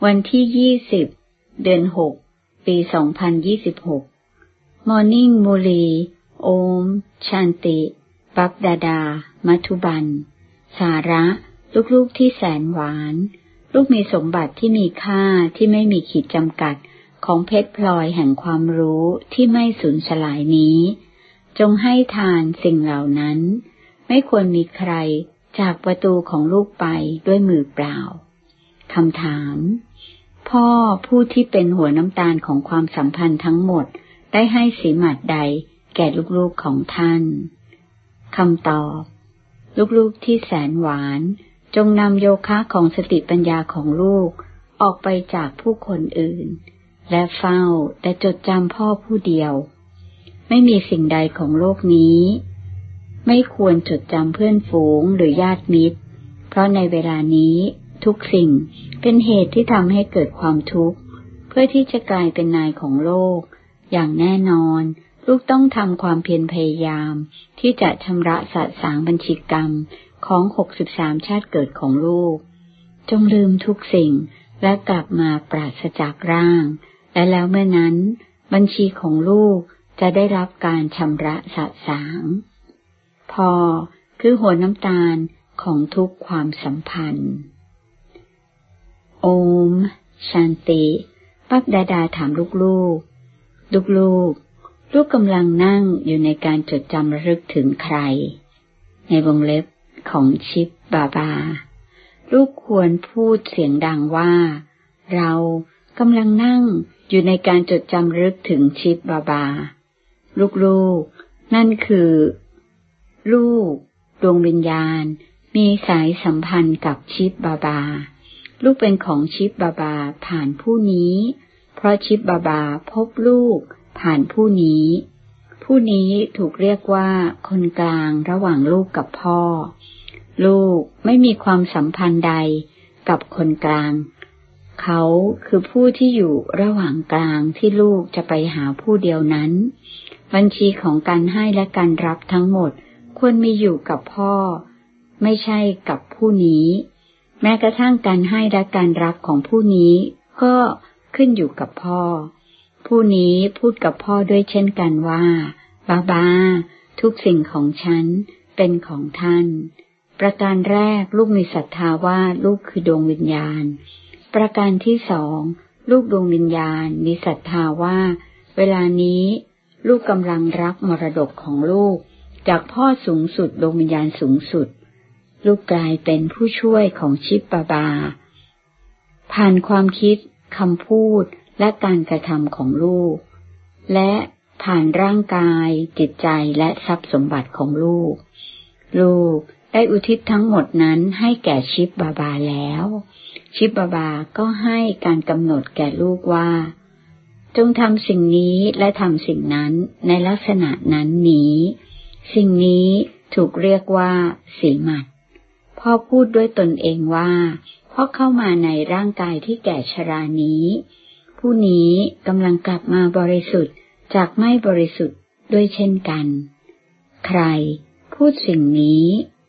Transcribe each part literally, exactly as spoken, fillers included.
วันที่ยี่สิบเดือนหกปีสองพันยี่สิบหก Morning มุลีโอมชันติปัปดาดามัทุบันสาระลูกๆที่แสนหวานลูกมีสมบัติที่มีค่าที่ไม่มีขีดจำกัดของเพชรพลอยแห่งความรู้ที่ไม่สูญสลายนี้จงให้ทานสิ่งเหล่านั้นไม่ควรมีใครจากประตูของลูกไปด้วยมือเปล่าคำถามพ่อผู้ที่เป็นหัวน้ำตาลของความสัมพันธ์ทั้งหมดได้ให้สีหมัดใดแก่ลูกๆของท่านคำตอบลูกๆที่แสนหวานจงนำโยคะของสติปัญญาของลูกออกไปจากผู้คนอื่นและเฝ้าแต่จดจำพ่อผู้เดียวไม่มีสิ่งใดของโลกนี้ไม่ควรจดจำเพื่อนฝูงหรือญาติมิตรเพราะในเวลานี้ทุกสิ่งเป็นเหตุที่ทำให้เกิดความทุกข์เพื่อที่จะกลายเป็นนายของโลกอย่างแน่นอนลูกต้องทำความเพียรพยายามที่จะชำระสะสางบัญชีกรรมของหกสิบสามชาติเกิดของลูกจงลืมทุกสิ่งและกลับมาปราศจากร่างและแล้วเมื่อนั้นบัญชีของลูกจะได้รับการชำระสะสางพ่อคือหัวน้ำตาลของทุกความสัมพันธ์โอมชันติปัปดาดาถามลูกๆลูกๆลูกกำลังนั่งอยู่ในการจดจำระลึกถึงใครในวงเล็บของชิปบาบาลูกควรพูดเสียงดังว่าเรากำลังนั่งอยู่ในการจดจำระลึกถึงชิปบาบาลูกๆนั่นคือลูกดวงวิญญาณมีสายสัมพันธ์กับชิปบาบาลูกเป็นของชิปบาบาผ่านผู้นี้เพราะชิปบาบาพบลูกผ่านผู้นี้ผู้นี้ถูกเรียกว่าคนกลางระหว่างลูกกับพ่อลูกไม่มีความสัมพันธ์ใดกับคนกลางเขาคือผู้ที่อยู่ระหว่างกลางที่ลูกจะไปหาผู้เดียวนั้นบัญชีของการให้และการรับทั้งหมดควรมีอยู่กับพ่อไม่ใช่กับผู้นี้แม้กระทั่งการให้และการรับของผู้นี้ก็ขึ้นอยู่กับพ่อผู้นี้พูดกับพ่อด้วยเช่นกันว่าบาบาทุกสิ่งของฉันเป็นของท่านประการแรกลูกมีศรัทธาว่าลูกคือดวงวิญญาณประการที่สองลูกดวงวิญญาณมีศรัทธาว่าเวลานี้ลูกกำลังรับมรดกของลูกจากพ่อสูงสุดดวงวิญญาณสูงสุดลูกกลายเป็นผู้ช่วยของชิปบาบาผ่านความคิดคำพูดและการกระทำของลูกและผ่านร่างกายจิตใจและทรัพย์สมบัติของลูกลูกได้อุทิศทั้งหมดนั้นให้แก่ชิปบาบาแล้วชิปบาบาก็ให้การกำหนดแก่ลูกว่าจงทำสิ่งนี้และทำสิ่งนั้นในลักษณะนั้นนี้สิ่งนี้ถูกเรียกว่าสีหมัดพ่อพูดด้วยตนเองว่าพ่อเข้ามาในร่างกายที่แก่ชรานี้ผู้นี้กำลังกลับมาบริสุทธิ์จากไม่บริสุทธิ์ด้วยเช่นกันใครพูดสิ่งนี้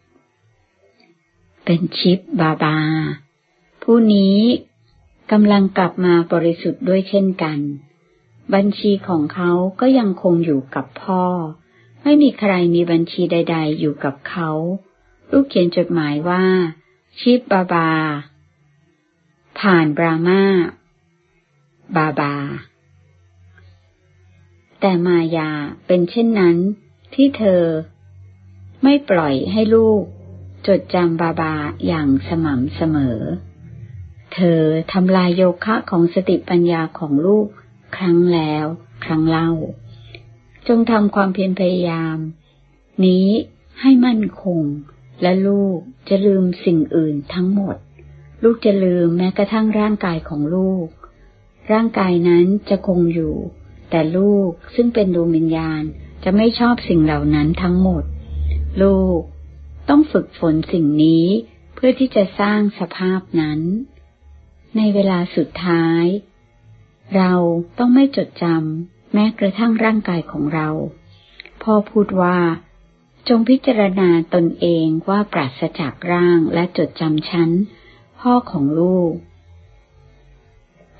เป็นชิปบาบาผู้นี้กำลังกลับมาบริสุทธิ์ด้วยเช่นกันบัญชีของเขาก็ยังคงอยู่กับพ่อไม่มีใครมีบัญชีใดๆอยู่กับเขาลูกเขียนจดหมายว่าชิปบาบาผ่านบรามาบาบาแต่มายาเป็นเช่นนั้นที่เธอไม่ปล่อยให้ลูกจดจำบาบาอย่างสม่ำเสมอเธอทำลายโยคะของสติปัญญาของลูกครั้งแล้วครั้งเล่าจงทำความเพียรพยายามนี้ให้มั่นคงและลูกจะลืมสิ่งอื่นทั้งหมดลูกจะลืมแม้กระทั่งร่างกายของลูกร่างกายนั้นจะคงอยู่แต่ลูกซึ่งเป็นดวงวิญญาณจะไม่ชอบสิ่งเหล่านั้นทั้งหมดลูกต้องฝึกฝนสิ่งนี้เพื่อที่จะสร้างสภาพนั้นในเวลาสุดท้ายเราต้องไม่จดจำแม้กระทั่งร่างกายของเราพ่อพูดว่าจงพิจารณาตนเองว่าปราศจากร่างและจดจำฉันพ่อของลูก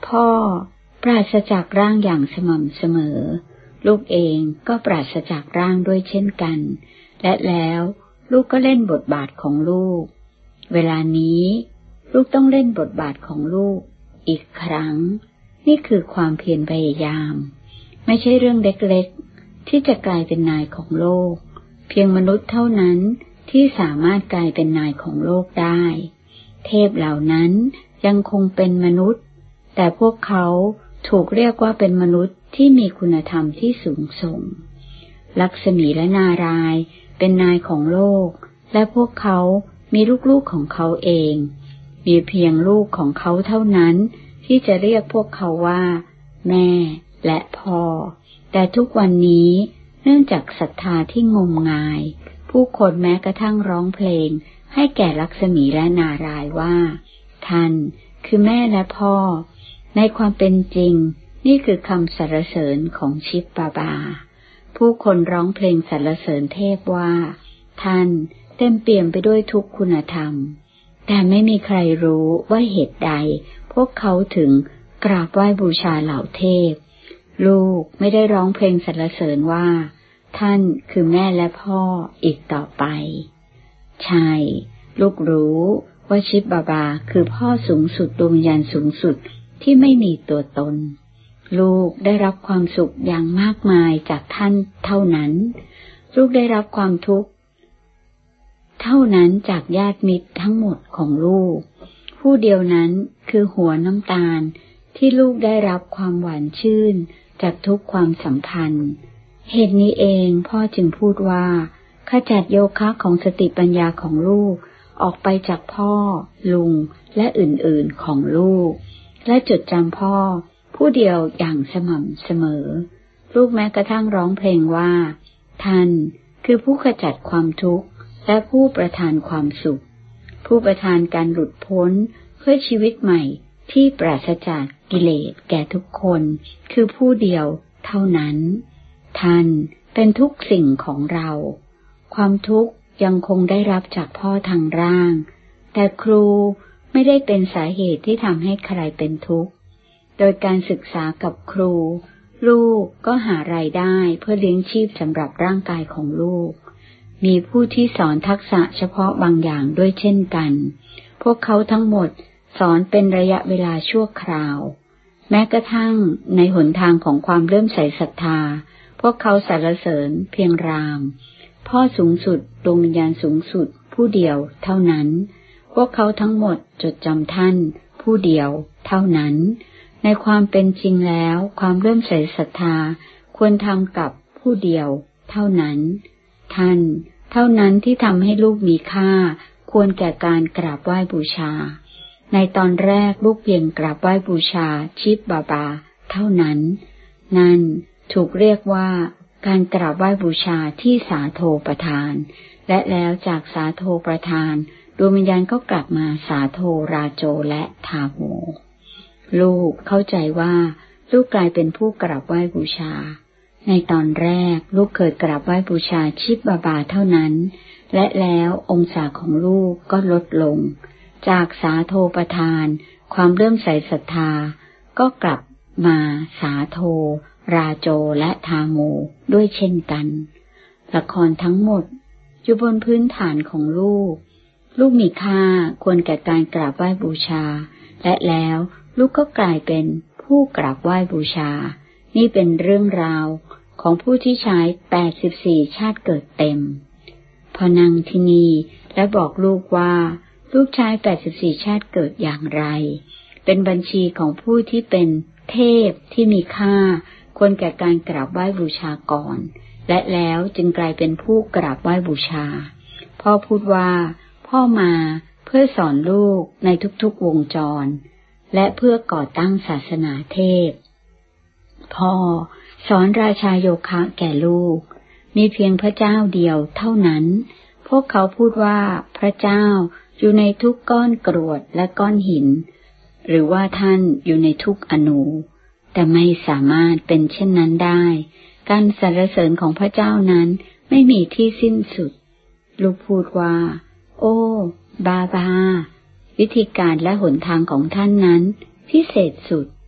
พ่อปราศจากร่างอย่างสม่ำเสมอลูกเองก็ปราศจากร่างด้วยเช่นกันและแล้วลูกก็เล่นบทบาทของลูกเวลานี้ลูกต้องเล่นบทบาทของลูกอีกครั้งนี่คือความเพียรพยายามไม่ใช่เรื่องเล็กๆที่จะกลายเป็นนายของโลกเพียงมนุษย์เท่านั้นที่สามารถกลายเป็นนายของโลกได้เทพเหล่านั้นยังคงเป็นมนุษย์แต่พวกเขาถูกเรียกว่าเป็นมนุษย์ที่มีคุณธรรมที่สูงส่งลักษมีและนารายณ์เป็นนายของโลกและพวกเขามีลูกๆของเขาเองมีเพียงลูกของเขาเท่านั้นที่จะเรียกพวกเขาว่าแม่และพ่อแต่ทุกวันนี้เนื่องจากศรัทธาที่งมงายผู้คนแม้กระทั่งร้องเพลงให้แก่ลักษมีและนารายณ์ว่าท่านคือแม่และพ่อในความเป็นจริงนี่คือคำสรรเสริญของชิปบาบาผู้คนร้องเพลงสรรเสริญเทพว่าท่านเต็มเปี่ยมไปด้วยทุกคุณธรรมแต่ไม่มีใครรู้ว่าเหตุใดพวกเขาถึงกราบไหว้บูชาเหล่าเทพลูกไม่ได้ร้องเพลงสรรเสริญว่าท่านคือแม่และพ่ออีกต่อไปใช่ลูกรู้ว่าชิปบาบาคือพ่อสูงสุดดวงวิญญาณสูงสุดที่ไม่มีตัวตนลูกได้รับความสุขอย่างมากมายจากท่านเท่านั้นลูกได้รับความทุกข์เท่านั้นจากญาติมิตรทั้งหมดของลูกผู้เดียวนั้นคือหัวน้ำตาลที่ลูกได้รับความหวานชื่นจากทุกความสัมพันธ์เหตุนี้เองพ่อจึงพูดว่าขจัดโยคะของสติปัญญาของลูกออกไปจากพ่อลุงและอื่นๆของลูกและจดจำพ่อผู้เดียวอย่างสม่ำเสมอลูกแม้กระทั่งร้องเพลงว่าท่านคือผู้ขจัดความทุกข์และผู้ประทานความสุขผู้ประทานการหลุดพ้นเพื่อชีวิตใหม่ที่ปราศจากกิเลสแก่ทุกคนคือผู้เดียวเท่านั้นท่านเป็นทุกสิ่งของเราความทุกข์ยังคงได้รับจากพ่อทางร่างแต่ครูไม่ได้เป็นสาเหตุที่ทำให้ใครเป็นทุกข์โดยการศึกษากับครูลูกก็หารายได้เพื่อเลี้ยงชีพสำหรับร่างกายของลูกมีผู้ที่สอนทักษะเฉพาะบางอย่างด้วยเช่นกันพวกเขาทั้งหมดสอนเป็นระยะเวลาชั่วคราวแม้กระทั่งในหนทางของความเลื่อมใสศรัทธาพวกเขาสรรเสริญเพียงรามพ่อสูงสุดดวงวิญญาณสูงสุดผู้เดียวเท่านั้นพวกเขาทั้งหมดจดจำท่านผู้เดียวเท่านั้นในความเป็นจริงแล้วความเลื่อมใสศรัทธาควรทำกับผู้เดียวเท่านั้นท่านเท่านั้นที่ทำให้ลูกมีค่าควรแก่การกราบไหว้บูชาในตอนแรกลูกเพียงกราบไหว้บูชาชิปบาบาเท่านั้นนั่นถูกเรียกว่าการกราบไหว้บูชาที่สาโทประทานและแล้วจากสาโทประทานดวงวิญญาณก็กลับมาสาโทราโจและทาโมลูกเข้าใจว่าลูกกลายเป็นผู้กราบไหว้บูชาในตอนแรกลูกเคยกราบไหว้บูชาชิปบาบาเท่านั้นและแล้วองศาของลูกก็ลดลงจากสาโทประทานความเริ่มใส่ศรัทธาก็กลับมาสาโทราโจและทาโมด้วยเช่นกันละครทั้งหมดอยู่บนพื้นฐานของลูกลูกมีค่าควรแก่การกราบไหว้บูชาและแล้วลูกก็กลายเป็นผู้กราบไหว้บูชานี่เป็นเรื่องราวของผู้ที่ใช้แปดสิบสี่ชาติเกิดเต็มพอนั่งที่นี่และบอกลูกว่าลูกใช้แปดสิบสี่ชาติเกิดอย่างไรเป็นบัญชีของผู้ที่เป็นเทพที่มีค่าควรแก่การกราบไหว้บูชาก่อนและแล้วจึงกลายเป็นผู้กราบไหว้บูชาพ่อพูดว่าพ่อมาเพื่อสอนลูกในทุกๆวงจรและเพื่อก่อตั้งศาสนาเทพพ่อสอนราชาโยคะแก่ลูกมีเพียงพระเจ้าเดียวเท่านั้นพวกเขาพูดว่าพระเจ้าอยู่ในทุกก้อนกรวดและก้อนหินหรือว่าท่านอยู่ในทุกอนูแต่ไม่สามารถเป็นเช่นนั้นได้การสรรเสริญของพระเจ้านั้นไม่มีที่สิ้นสุดลูกพูดว่าโอ้บาบาวิธีการและหนทางของท่านนั้นพิเศษสุด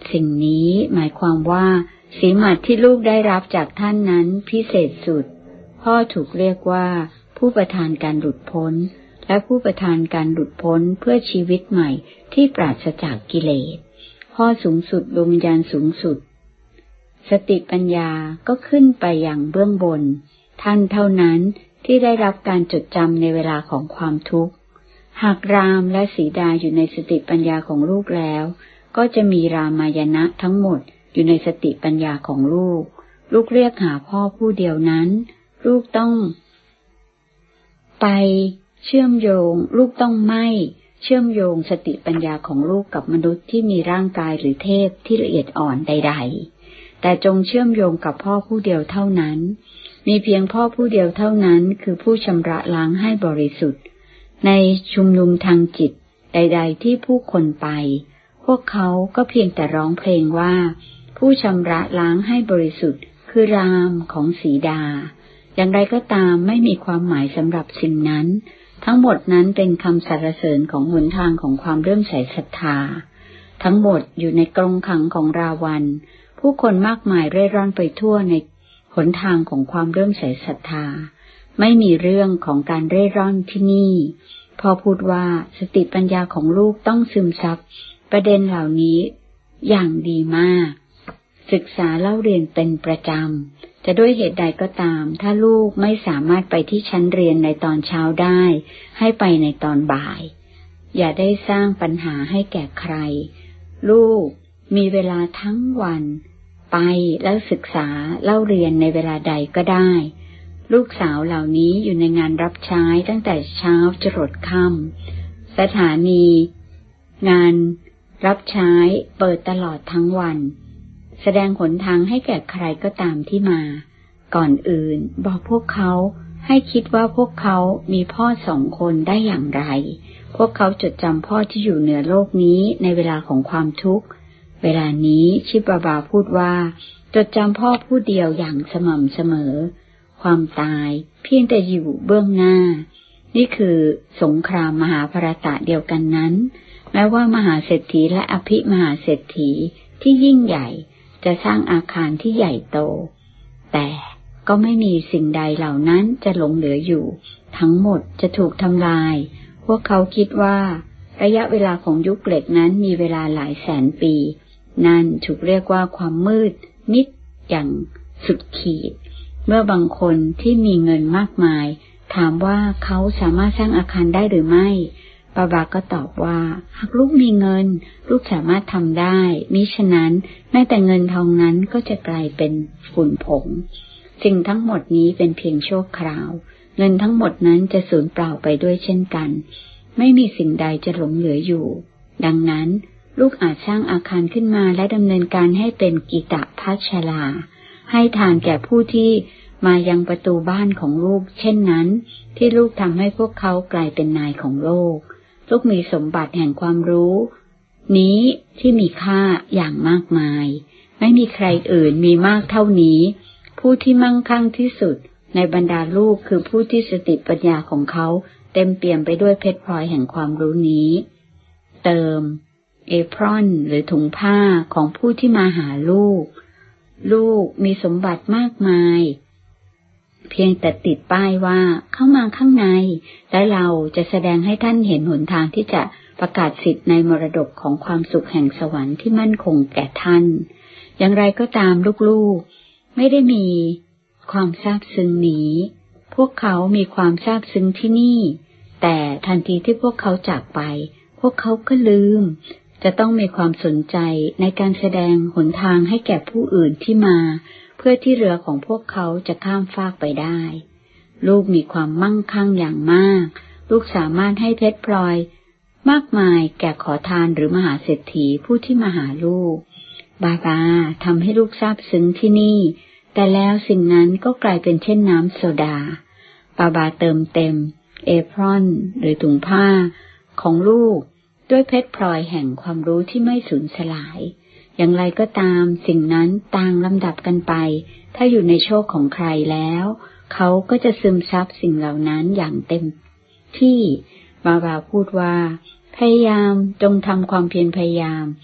สิ่งนี้หมายความว่าสีหมัดที่ลูกได้รับจากท่านนั้นพิเศษสุดพ่อถูกเรียกว่าผู้ประทานการหลุดพ้นและผู้ประทานการหลุดพ้นเพื่อชีวิตใหม่ที่ปราศจากกิเลสพ่อสูงสุดดวงวิญญาณสูงสุดสติปัญญาก็ขึ้นไปอย่างเบื้องบนท่านเท่านั้นที่ได้รับการจดจำในเวลาของความทุกข์หากรามและสีดาอยู่ในสติปัญญาของลูกแล้วก็จะมีรามายณะทั้งหมดอยู่ในสติปัญญาของลูกลูกเรียกหาพ่อผู้เดียวนั้นลูกต้องไปเชื่อมโยงลูกต้องไม่เชื่อมโยงสติปัญญาของลูกกับมนุษย์ที่มีร่างกายหรือเทพที่ละเอียดอ่อนใดๆแต่จงเชื่อมโยงกับพ่อผู้เดียวเท่านั้นมีเพียงพ่อผู้เดียวเท่านั้นคือผู้ชำระล้างให้บริสุทธิ์ในชุมนุมทางจิตใดๆที่ผู้คนไปพวกเขาก็เพียงแต่ร้องเพลงว่าผู้ชำระล้างให้บริสุทธิ์คือรามของสีดาอย่างไรก็ตามไม่มีความหมายสำหรับสิ่งนั้นทั้งหมดนั้นเป็นคำสรรเสริญของหนทางของความเริ่อมใสศรัทธาทั้งหมดอยู่ในกรงขังของราวัณผู้คนมากมายเร่ร่อนไปทั่วในหนทางของความเริ่อมใสศรัทธาไม่มีเรื่องของการเร่ร่อนที่นี่พอพูดว่าสติปัญญาของลูกต้องซึมซับประเด็นเหล่านี้อย่างดีมากศึกษาเล่าเรียนเป็นประจำจะด้วยเหตุใดก็ตามถ้าลูกไม่สามารถไปที่ชั้นเรียนในตอนเช้าได้ให้ไปในตอนบ่ายอย่าได้สร้างปัญหาให้แก่ใครลูกมีเวลาทั้งวันไปแล้วศึกษาเล่าเรียนในเวลาใดก็ได้ลูกสาวเหล่านี้อยู่ในงานรับใช้ตั้งแต่เช้าจรดค่ำสถานีงานรับใช้เปิดตลอดทั้งวันแสดงหนทางให้แก่ใครก็ตามที่มาก่อนอื่นบอกพวกเขาให้คิดว่าพวกเขามีพ่อสองคนได้อย่างไรพวกเขาจดจำพ่อที่อยู่เหนือโลกนี้ในเวลาของความทุกข์เวลานี้ชิบาบาพูดว่าจดจำพ่อผู้เดียวอย่างสม่ำเสมอความตายเพียงแต่อยู่เบื้องหน้านี่คือสงครามมหาภารตะเดียวกันนั้นแม้ว่ามหาเศรษฐีและอภิมหาเศรษฐีที่ยิ่งใหญ่จะสร้างอาคารที่ใหญ่โตแต่ก็ไม่มีสิ่งใดเหล่านั้นจะหลงเหลืออยู่ทั้งหมดจะถูกทำลายพวกเขาคิดว่าระยะเวลาของยุคเหล็กนั้นมีเวลาหลายแสนปีนั่นถูกเรียกว่าความมืดมิดอย่างสุดขีดเมื่อบางคนที่มีเงินมากมายถามว่าเขาสามารถสร้างอาคารได้หรือไม่บาบาก็ตอบว่าหากลูกมีเงินลูกสามารถทำได้มิฉะนั้นแม้แต่เงินทองนั้นก็จะกลายเป็นฝุ่นผงสิ่งทั้งหมดนี้เป็นเพียงชั่วคราวเงินทั้งหมดนั้นจะสูญเปล่าไปด้วยเช่นกันไม่มีสิ่งใดจะหลงเหลืออยู่ดังนั้นลูกอาจสร้างอาคารขึ้นมาและดำเนินการให้เป็นกิตะพัชลาให้ทานแก่ผู้ที่มายังประตูบ้านของลูกเช่นนั้นที่ลูกทำให้พวกเขากลายเป็นนายของโลกลูกมีสมบัติแห่งความรู้นี้ที่มีค่าอย่างมากมายไม่มีใครอื่นมีมากเท่านี้ผู้ที่มั่งคั่งที่สุดในบรรดาลูกคือผู้ที่สติปัญญาของเขาเต็มเปี่ยมไปด้วยเพชรพลอยแห่งความรู้นี้เติมเอพรอนหรือถุงผ้าของผู้ที่มาหาลูกลูกมีสมบัติมากมายเพียงแต่ติดป้ายว่าเข้ามาข้างในและเราจะแสดงให้ท่านเห็นหนทางที่จะประกาศสิทธิ์ในมรดกของความสุขแห่งสวรรค์ที่มั่นคงแก่ท่านอย่างไรก็ตามลูกๆไม่ได้มีความซาบซึ้งนี้พวกเขามีความซาบซึ้งที่นี่แต่ทันทีที่พวกเขาจากไปพวกเขาก็ลืมจะต้องมีความสนใจในการแสดงหนทางให้แก่ผู้อื่นที่มาเพื่อที่เรือของพวกเขาจะข้ามฟากไปได้ลูกมีความมั่งคั่งอย่างมากลูกสามารถให้เพชรพลอยมากมายแก่ขอทานหรือมหาเศรษฐีผู้ที่มาหาลูกบาบาทำให้ลูกซาบซึ้งที่นี่แต่แล้วสิ่งนั้นก็กลายเป็นเช่นน้ำโซดาบาบาเติมเต็มเอพรอนหรือถุงผ้าของลูกด้วยเพชรพลอยแห่งความรู้ที่ไม่สูญสลายอย่างไรก็ตามสิ่งนั้นต่างลำดับกันไปถ้าอยู่ในโชคของใครแล้วเขาก็จะซึมซับสิ่งเหล่านั้นอย่างเต็มที่บาบาพูดว่าพยายามจงทำความเพียรพยายาม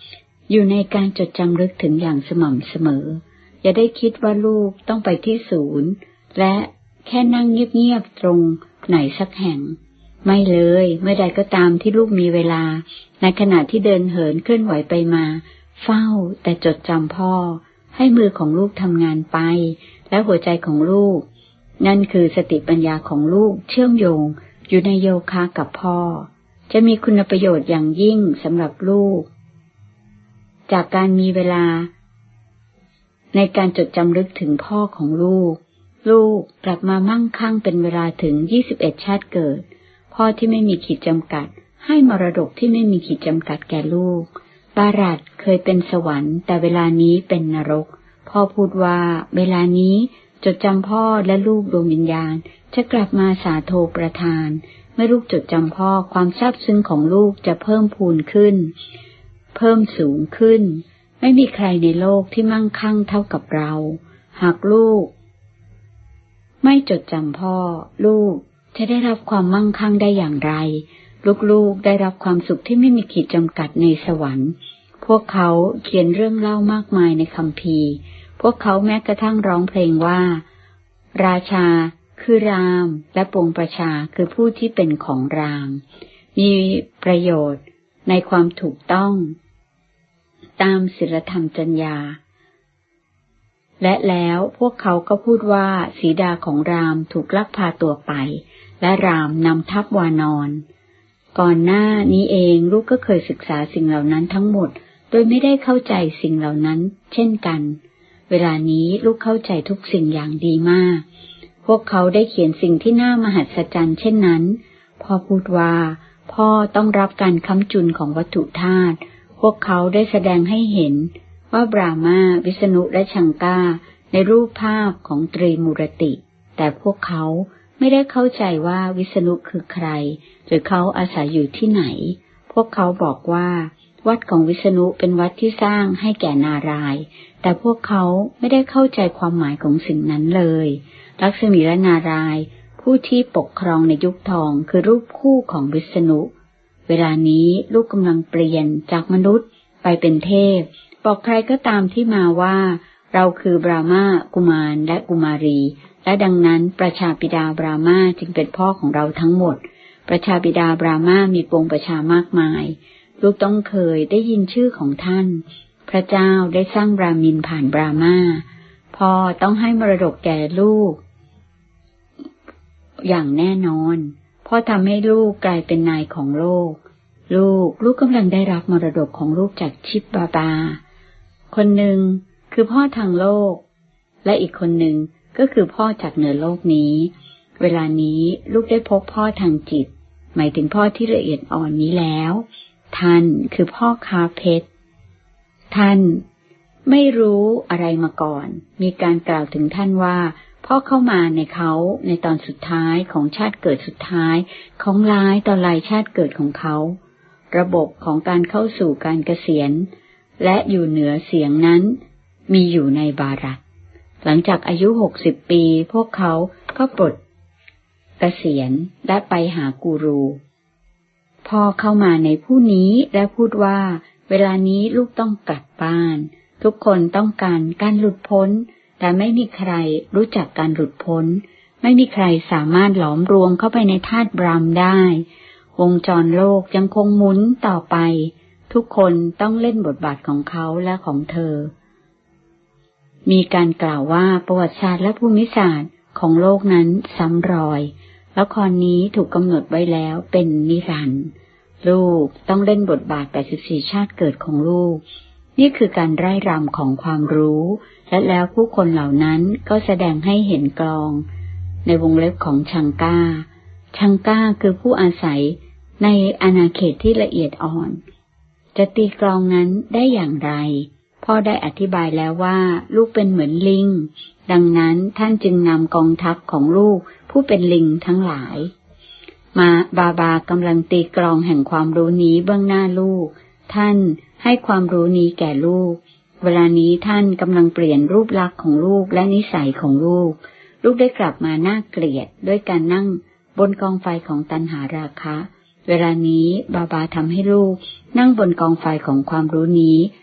อยู่ในการจดจำลึกถึงอย่างสม่ำเสมออย่าได้คิดว่าลูกต้องไปที่ศูนย์และแค่นั่งเงียบๆตรงไหนสักแห่งไม่เลยเมื่อใดก็ตามที่ลูกมีเวลาในขณะที่เดินเหินเคลื่อนไหวไปมาเฝ้าแต่จดจำพ่อให้มือของลูกทำงานไปและหัวใจของลูกนั่นคือสติปัญญาของลูกเชื่อมโยงอยู่ในโยคะกับพ่อจะมีคุณประโยชน์อย่างยิ่งสำหรับลูกจากการมีเวลาในการจดจำลึกถึงพ่อของลูกลูกกลับมามั่งคั่งเป็นเวลาถึงยี่สิบเอ็ดชาติเกิดพ่อที่ไม่มีขีดจำกัดให้มรดกที่ไม่มีขีดจำกัดแก่ลูกบารัตเคยเป็นสวรรค์แต่เวลานี้เป็นนรกพ่อพูดว่าเวลานี้จดจำพ่อและลูกดวงวิญญาณจะกลับมาสาโทประทานเมื่อลูกจดจำพ่อความซาบซึ้งของลูกจะเพิ่มพูนขึ้นเพิ่มสูงขึ้นไม่มีใครในโลกที่มั่งคั่งเท่ากับเราหากลูกไม่จดจำพ่อลูกจะได้รับความมั่งคั่งได้อย่างไรลูกๆได้รับความสุขที่ไม่มีขีดจำกัดในสวรรค์พวกเขาเขียนเรื่องเล่ามากมายในคัมภีร์พวกเขาแม้กระทั่งร้องเพลงว่าราชาคือรามและปวงประชาคือผู้ที่เป็นของรามมีประโยชน์ในความถูกต้องตามศีลธรรมจรรยาและแล้วพวกเขาก็พูดว่าสีดาของรามถูกลักพาตัวไปและรามนำทัพวานอนก่อนหน้านี้เองลูกก็เคยศึกษาสิ่งเหล่านั้นทั้งหมดโดยไม่ได้เข้าใจสิ่งเหล่านั้นเช่นกันเวลานี้ลูกเข้าใจทุกสิ่งอย่างดีมากพวกเขาได้เขียนสิ่งที่น่ามหัศจรรย์เช่นนั้นพ่อพูดว่าพ่อต้องรับการค้ำจุนของวัตถุธาตุพวกเขาได้แสดงให้เห็นว่าบรามาวิษณุและชังกาในรูปภาพของตรีมูรติแต่พวกเขาไม่ได้เข้าใจว่าวิษณุคือใครหรือเขาอาศัยอยู่ที่ไหนพวกเขาบอกว่าวัดของวิษณุเป็นวัดที่สร้างให้แก่นารายณ์แต่พวกเขาไม่ได้เข้าใจความหมายของสิ่งนั้นเลยลักษมีและนารายณ์ผู้ที่ปกครองในยุคทองคือรูปคู่ของวิษณุเวลานี้ลูกกำลังเปลี่ยนจากมนุษย์ไปเป็นเทพบอกใครก็ตามที่มาว่าเราคือบรามากุมารและกุมารีและดังนั้นประชาบิดาบรามาจึงเป็นพ่อของเราทั้งหมดประชาบิดาบรามามีปวงประชามากมายลูกต้องเคยได้ยินชื่อของท่านพระเจ้าได้สร้างบรามินผ่านบรามาพ่อต้องให้มรดกแก่ลูกอย่างแน่นอนพ่อทำให้ลูกกลายเป็นนายของโลกลูกลูกกำลังได้รับมรดกของลูกจากชิปบาบาคนหนึ่งคือพ่อทางโลกและอีกคนหนึ่งก็คือพ่อจากเหนือโลกนี้เวลานี้ลูกได้พบพ่อทางจิตหมายถึงพ่อที่ละเอียดอ่อนนี้แล้วท่านคือพ่อค้าเพชรท่านไม่รู้อะไรมาก่อนมีการกล่าวถึงท่านว่าพ่อเข้ามาในเขาในตอนสุดท้ายของชาติเกิดสุดท้ายของหลายต่อหลายชาติเกิดของเขาระบบของการเข้าสู่การเกษียณและอยู่เหนือเสียงนั้นมีอยู่ในบารัตหลังจากอายุหกสิบปีพวกเขาก็ปลดเกษียณและไปหากูรูพ่อเข้ามาในผู้นี้และพูดว่าเวลานี้ลูกต้องกลับบ้านทุกคนต้องการการหลุดพ้นแต่ไม่มีใครรู้จักการหลุดพ้นไม่มีใครสามารถหลอมรวมเข้าไปในธาตุบรามได้วงจรโลกยังคงหมุนต่อไปทุกคนต้องเล่นบทบาทของเขาและของเธอมีการกล่าวว่าประวัติศาสตร์และภูมิศาสตร์ของโลกนั้นซ้ำรอยละครนี้ถูกกำหนดไว้แล้วเป็นนิรันดร์ลูกต้องเล่นบทบาทแปดสิบสี่ชาติเกิดของลูกนี่คือการไร่รำของความรู้และแล้วผู้คนเหล่านั้นก็แสดงให้เห็นกลองในวงเล็บของชังกาชังกาคือผู้อาศัยในอาณาเขตที่ละเอียดอ่อนจะตีกลองนั้นได้อย่างไรพ่อได้อธิบายแล้วว่าลูกเป็นเหมือนลิงดังนั้นท่านจึงนำกองทัพของลูกผู้เป็นลิงทั้งหลายมาบาบากำลังตีกลองแห่งความรู้นี้เบื้องหน้าลูกท่านให้ความรู้นี้แก่ลูกเวลานี้ท่านกำลังเปลี่ยนรูปลักษณ์ของลูกและนิสัยของลูกลูกได้กลับมาน่าเกลียดด้วยการนั่งบนกองไฟของตัณหาราคะเวลานี้บาบาทำให้ลูกนั่งบนกองไฟของความรู้นี้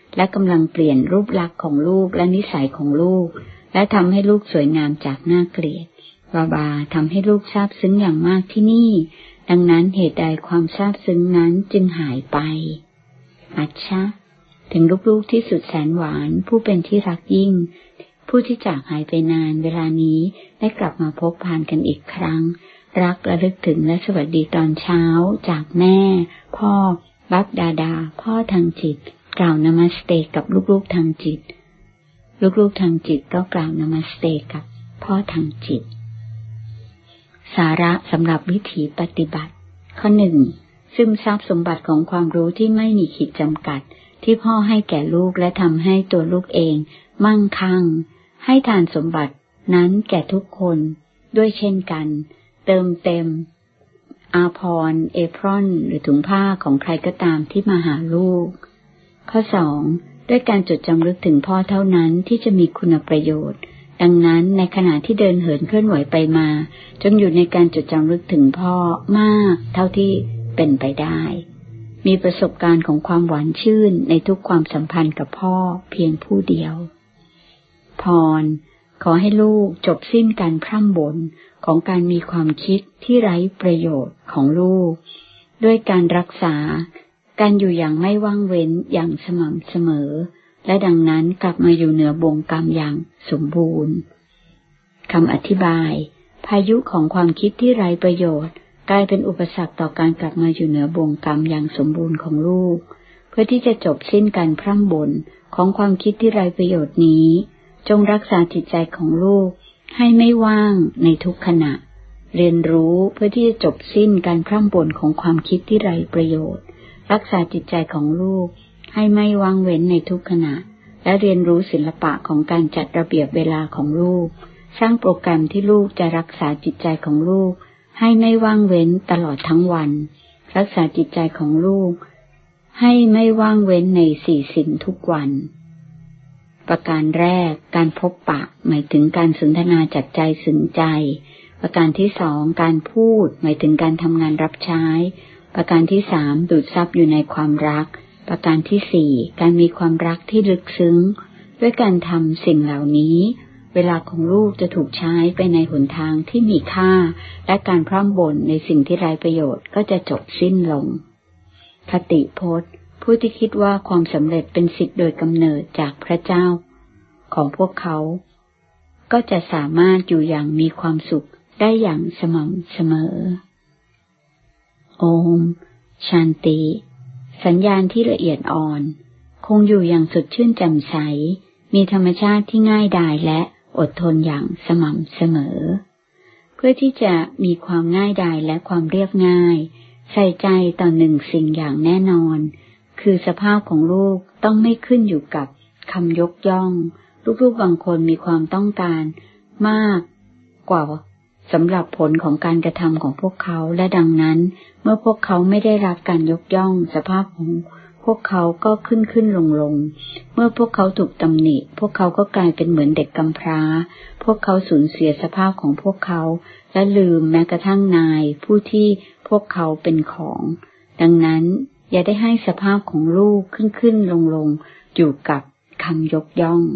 และกำลังเปลี่ยนรูปลักษณ์ของลูกและนิสัยของลูกและทำให้ลูกสวยงามจากน่าเกลียดบาบาทำให้ลูกซาบซึ้งอย่างมากที่นี่ดังนั้นเหตุใดความซาบซึ้งนั้นจึงหายไปอัจฉะถึงลูกๆที่สุดแสนหวานผู้เป็นที่รักยิ่งผู้ที่จากหายไปนานเวลานี้ได้กลับมาพบพานกันอีกครั้งรักระลึกถึงและสวัสดีตอนเช้าจากแม่พ่อบัพดาดาพ่อทางจิตกล่าวนามัสเตกับลูกๆทางจิตลูกๆทางจิตก็กล่าวนามัสเตกับพ่อทางจิตสาระสำหรับวิถีปฏิบัติข้อหนึ่งซึมซับสมบัติของความรู้ที่ไม่มีขีดจำกัดที่พ่อให้แก่ลูกและทำให้ตัวลูกเองมั่งคั่งให้ทานสมบัตินั้นแก่ทุกคนด้วยเช่นกันเติมเต็มอาภรณ์เอพรอนหรือถุงผ้าของใครก็ตามที่มาหาลูกข้อสองด้วยการจดจำลึกถึงพ่อเท่านั้นที่จะมีคุณประโยชน์ดังนั้นในขณะที่เดินเหินเคลื่อนไหวไปมาจงอยู่ในการจดจำลึกถึงพ่อมากเท่าที่เป็นไปได้มีประสบการณ์ของความหวานชื่นในทุกความสัมพันธ์กับพ่อเพียงผู้เดียวพรขอให้ลูกจบสิ้นการพร่ำบ่นของการมีความคิดที่ไร้ประโยชน์ของลูกด้วยการรักษาการอยู่อย่างไม่ว่างเว้นอย่างสม่ำเสมอและดังนั้นกลับมาอยู่เหนือบ่วงกรรมอย่างสมบูรณ์คำอธิบายพายุของความคิดที่ไร้ประโยชน์กลายเป็นอุปสรรคต่อการกลับมาอยู่เหนือบ่วงกรรมอย่างสมบูรณ์ของลูกเพื่อที่จะจบสิ้นการพร่ำบ่นของความคิดที่ไร้ประโยชน์นี้จงรักษาจิตใจของลูกให้ไม่ว่างในทุกขณะเรียนรู้เพื่อที่จะจบสิ้นการพร่ำบ่นของความคิดที่ไร้ประโยชน์รักษาจิตใจของลูกให้ไม่ว่างเว้นในทุกขณะและเรียนรู้ศิลปะของการจัดระเบียบเวลาของลูกสร้างโปรแกรมที่ลูกจะรักษาจิตใจของลูกให้ไม่ว่างเว้นตลอดทั้งวันรักษาจิตใจของลูกให้ไม่ว่างเว้นในสี่สิ่งทุกวันประการแรกการพบปะหมายถึงการสนทนาจากใจสึงใจประการที่สองการพูดหมายถึงการทำงานรับใช้ประการที่สามดูดซับอยู่ในความรักประการที่สี่การมีความรักที่ลึกซึ้งด้วยการทำสิ่งเหล่านี้เวลาของลูกจะถูกใช้ไปในหนทางที่มีค่าและการพร่ำบ่นในสิ่งที่ไร้ประโยชน์ก็จะจบสิ้นลงคติพจน์ผู้ที่คิดว่าความสำเร็จเป็นสิทธิ์โดยกำเนิดจากพระเจ้าของพวกเขาก็จะสามารถอยู่อย่างมีความสุขได้อย่างสม่ำเสมอโอมชันติสัญญาณที่ละเอียดอ่อนคงอยู่อย่างสดชื่นแจ่มใสมีธรรมชาติที่ง่ายดายและอดทนอย่างสม่ำเสมอเพื่อที่จะมีความง่ายดายและความเรียบง่ายใส่ใจต่อหนึ่งสิ่งอย่างแน่นอนคือสภาพของลูกต้องไม่ขึ้นอยู่กับคำยกย่องลูกๆบางคนมีความต้องการมากกว่าสำหรับผลของการกระทำของพวกเขาและดังนั้นเมื่อพวกเขาไม่ได้รับการยกย่องสภาพของพวกเขาก็ขึ้นขึ้นลงลงเมื่อพวกเขาถูกตำหนิพวกเขาก็กลายเป็นเหมือนเด็กกำพร้าพวกเขาสูญเสียสภาพของพวกเขาและลืมแม้กระทั่งนายผู้ที่พวกเขาเป็นของดังนั้นอย่าได้ให้สภาพของลูกขึ้นขึ้นลงลงอยู่กับคำยกย่อง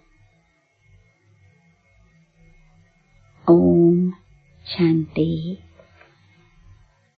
โอมชันติ